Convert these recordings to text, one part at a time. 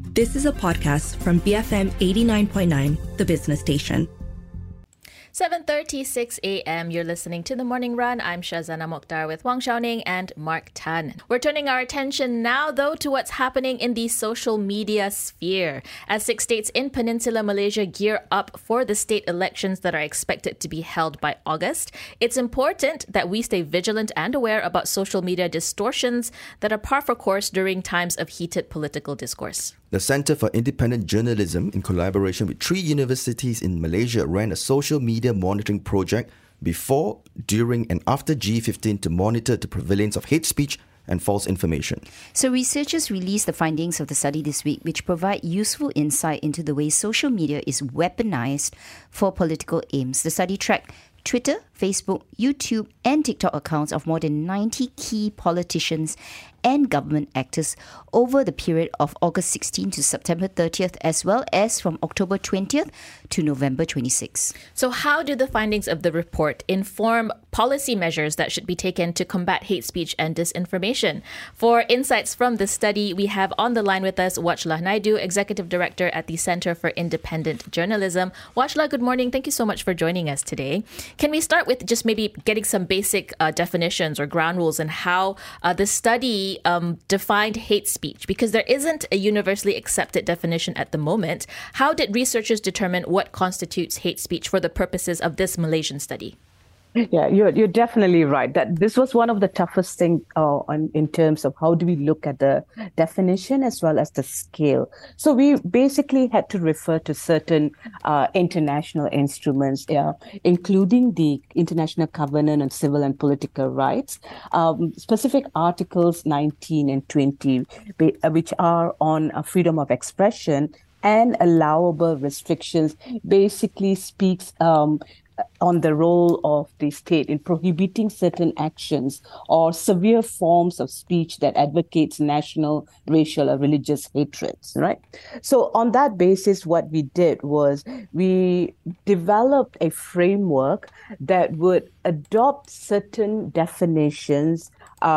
This is a podcast from BFM 89.9, the business station. 7:36 a.m. You're listening to The Morning Run. I'm Shazana Mokhtar with Wang Xiaoning and Mark Tan. We're turning our attention now, though, to what's happening in the social media sphere. As 6 states in Peninsular Malaysia gear up for the state elections that are expected to be held by August, it's important that we stay vigilant and aware about social media distortions that are par for course during times of heated political discourse. The Centre for Independent Journalism, in collaboration with 3 universities in Malaysia, ran a social media monitoring project before, during and after G15 to monitor the prevalence of hate speech and false information. So researchers released the findings of the study this week, which provide useful insight into the way social media is weaponized for political aims. The study tracked Twitter, Facebook, YouTube and TikTok accounts of more than 90 key politicians and government actors over the period of August 16 to September 30th, as well as from October 20th to November 26th. So how do the findings of the report inform policy measures that should be taken to combat hate speech and disinformation? For insights from the study, we have on the line with us Wachla Naidu, Executive Director at the Centre for Independent Journalism. Wachla, good morning. Thank you so much for joining us today. Can we start with just maybe getting some basic definitions or ground rules and how the study defined hate speech? Because there isn't a universally accepted definition at the moment. How did researchers determine what constitutes hate speech for the purposes of this Malaysian study? Yeah, you're definitely right. That this was one of the toughest things in terms of how do we look at the definition as well as the scale. So we basically had to refer to certain international instruments, including the International Covenant on Civil and Political Rights, specific articles 19 and 20, which are on freedom of expression and allowable restrictions, basically speaks on the role of the state in prohibiting certain actions or severe forms of speech that advocates national, racial, or religious hatreds, right? So on that basis, what we did was we developed a framework that would adopt certain definitions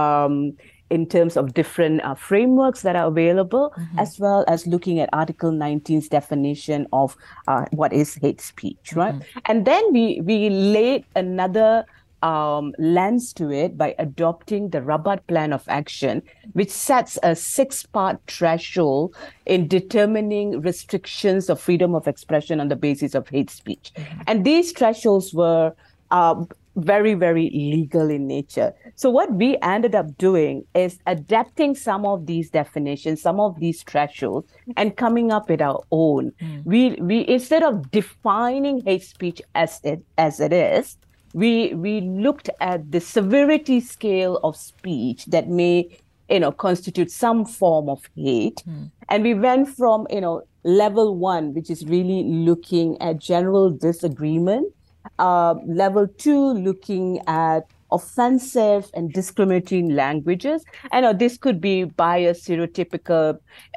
in terms of different frameworks that are available, as well as looking at Article 19's definition of what is hate speech, right? And then we laid another lens to it by adopting the Rabat Plan of Action, which sets a 6-part threshold in determining restrictions of freedom of expression on the basis of hate speech. And these thresholds were very, very legal in nature. So what we ended up doing is adapting some of these definitions, some of these thresholds, and coming up with our own. We instead of defining hate speech as it is, we looked at the severity scale of speech that may constitute some form of hate. And we went from level 1, which is really looking at general disagreement, level 2 looking at offensive and discriminatory languages. This could be biased, stereotypical,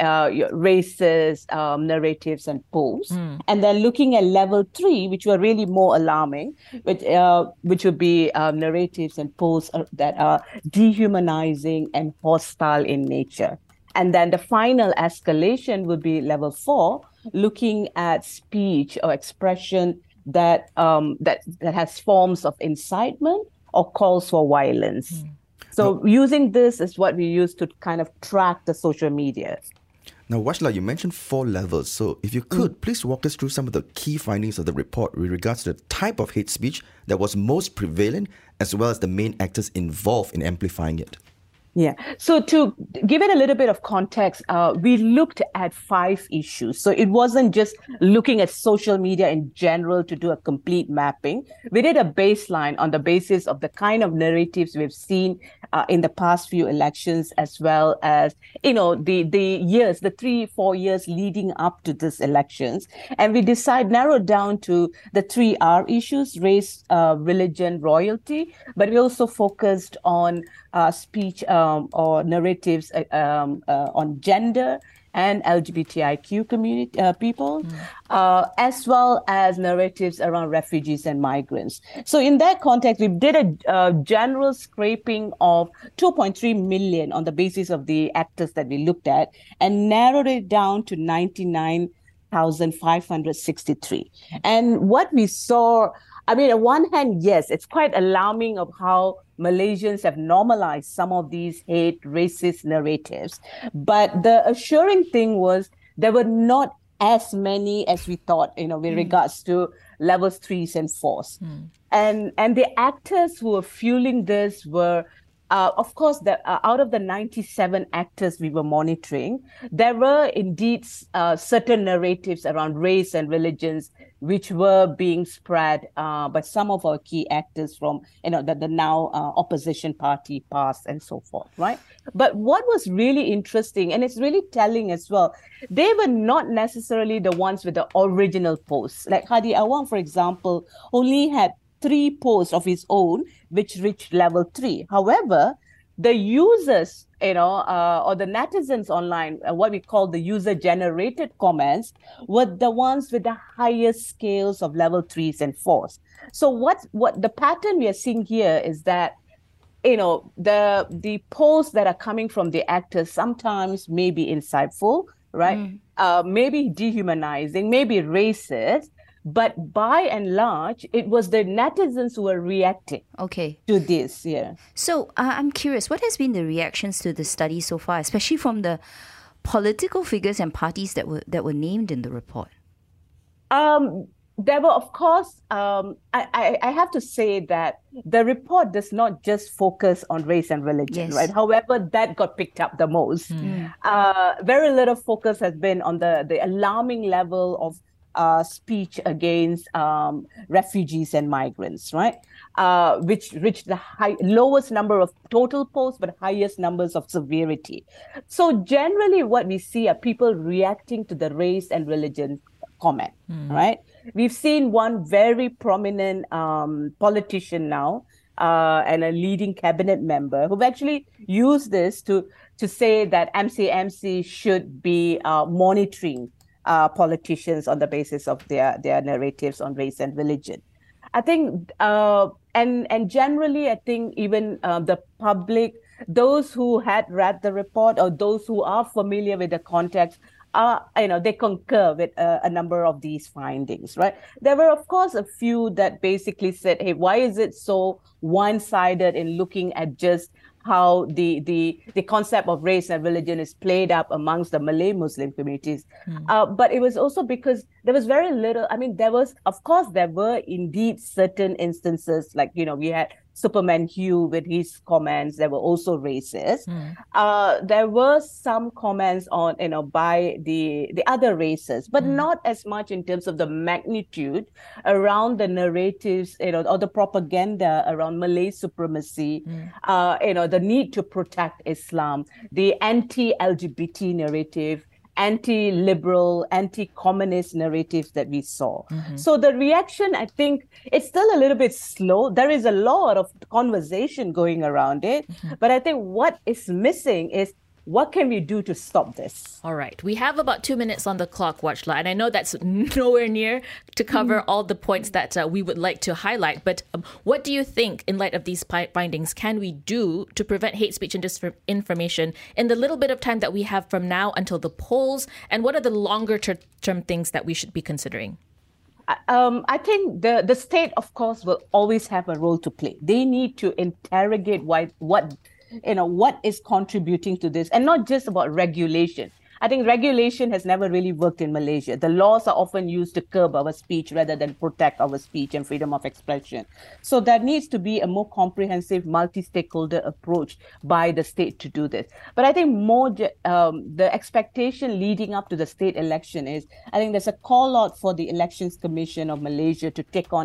racist narratives and posts. And then looking at level 3, which were really more alarming, which would be narratives and posts that are dehumanizing and hostile in nature. And then the final escalation would be level 4, looking at speech or expression that has forms of incitement or calls for violence. So using this is what we use to kind of track the social media. Now, Wachla, you mentioned 4 levels. So if you could, please walk us through some of the key findings of the report with regards to the type of hate speech that was most prevalent, as well as the main actors involved in amplifying it. Yeah. So to give it a little bit of context, we looked at 5 issues. So it wasn't just looking at social media in general to do a complete mapping. We did a baseline on the basis of the kind of narratives we've seen in the past few elections, as well as, the years, the 3-4 years leading up to these elections. And we narrowed down to the 3 R issues: race, religion, royalty. But we also focused on speech or narratives on gender and LGBTIQ community people, as well as narratives around refugees and migrants. So in that context, we did a general scraping of 2.3 million on the basis of the actors that we looked at and narrowed it down to 99,563. And what we saw, I mean, on one hand, yes, it's quite alarming of how Malaysians have normalized some of these hate, racist narratives. But the assuring thing was there were not as many as we thought, with regards to levels 3s and 4s. And the actors who were fueling this were, of course, out of the 97 actors we were monitoring, there were indeed certain narratives around race and religions which were being spread by some of our key actors from, the now opposition party, PAS, and so forth, right? But what was really interesting, and it's really telling as well, they were not necessarily the ones with the original posts. Like Hadi Awang, for example, only had 3 posts of his own, which reached level 3. However, the users, or the netizens online, what we call the user-generated comments, were the ones with the highest scales of level 3s and 4s. So what the pattern we are seeing here is that, the posts that are coming from the actors sometimes may be insightful, right? Maybe dehumanizing, maybe racist. But by and large, it was the netizens who were reacting to this. Yeah. So I'm curious, what has been the reactions to the study so far, especially from the political figures and parties that were named in the report? There were, of course, I have to say that the report does not just focus on race and religion, right? However, that got picked up the most. Very little focus has been on the alarming level of speech against refugees and migrants, right? Which reached the lowest number of total posts, but highest numbers of severity. So generally what we see are people reacting to the race and religion comment, right? We've seen one very prominent politician now and a leading cabinet member who've actually used this to say that MCMC should be monitoring politicians on the basis of their narratives on race and religion. I think, and generally, I think even the public, those who had read the report or those who are familiar with the context, they concur with a number of these findings, right? There were, of course, a few that basically said, hey, why is it so one-sided in looking at just how the concept of race and religion is played up amongst the Malay Muslim communities. But it was also because there was very little, there were indeed certain instances, like, we had Superman Hugh with his comments that were also racist. There were some comments on, by the other races, but not as much in terms of the magnitude around the narratives, or the propaganda around Malay supremacy, the need to protect Islam, the anti-LGBT narrative, anti-liberal, anti-communist narratives that we saw. So the reaction, I think, it's still a little bit slow. There is a lot of conversation going around it, but I think what is missing is what can we do to stop this? All right. We have about 2 minutes on the clock, Watchla, and I know that's nowhere near to cover all the points that we would like to highlight. But what do you think, in light of these findings, can we do to prevent hate speech and disinformation in the little bit of time that we have from now until the polls? And what are the longer term things that we should be considering? I think the state, of course, will always have a role to play. They need to interrogate what is contributing to this, and not just about regulation. I think regulation has never really worked in Malaysia. The laws are often used to curb our speech rather than protect our speech and freedom of expression. So there needs to be a more comprehensive multi-stakeholder approach by the state to do this. But I think the expectation leading up to the state election is, I think there's a call out for the Elections Commission of Malaysia to take on a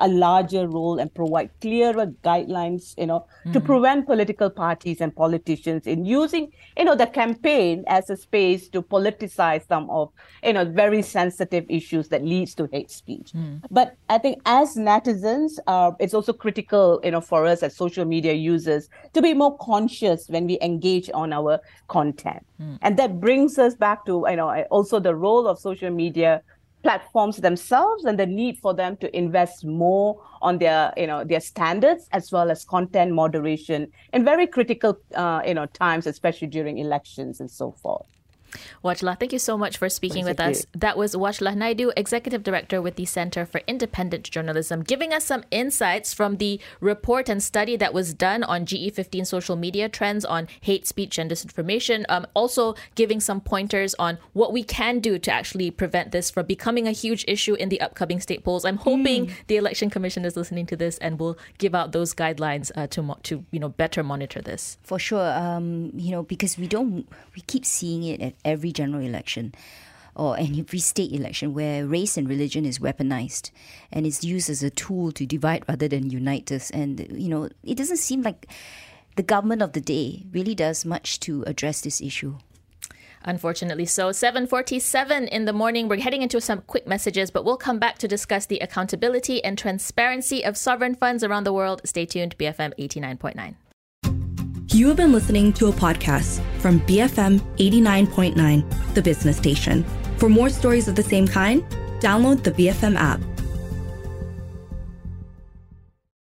a larger role and provide clearer guidelines, to prevent political parties and politicians in using, the campaign as a space to politicize some of, very sensitive issues that leads to hate speech. But I think as netizens, it's also critical, for us as social media users to be more conscious when we engage on our content. And that brings us back to, also the role of social media platforms themselves and the need for them to invest more on their standards as well as content moderation in very critical, times, especially during elections and so forth. Wajlah, thank you so much for speaking with us. That was Wajlah Naidu, Executive Director with the Center for Independent Journalism, giving us some insights from the report and study that was done on GE15 social media trends on hate speech and disinformation. Also giving some pointers on what we can do to actually prevent this from becoming a huge issue in the upcoming state polls. I'm hoping the Election Commission is listening to this and will give out those guidelines to better monitor this. For sure, because we keep seeing it at every general election or every state election where race and religion is weaponized and is used as a tool to divide rather than unite us. And, it doesn't seem like the government of the day really does much to address this issue. Unfortunately so. 7:47 in the morning. We're heading into some quick messages, but we'll come back to discuss the accountability and transparency of sovereign funds around the world. Stay tuned, BFM 89.9. You have been listening to a podcast from BFM 89.9, the business station. For more stories of the same kind, download the BFM app.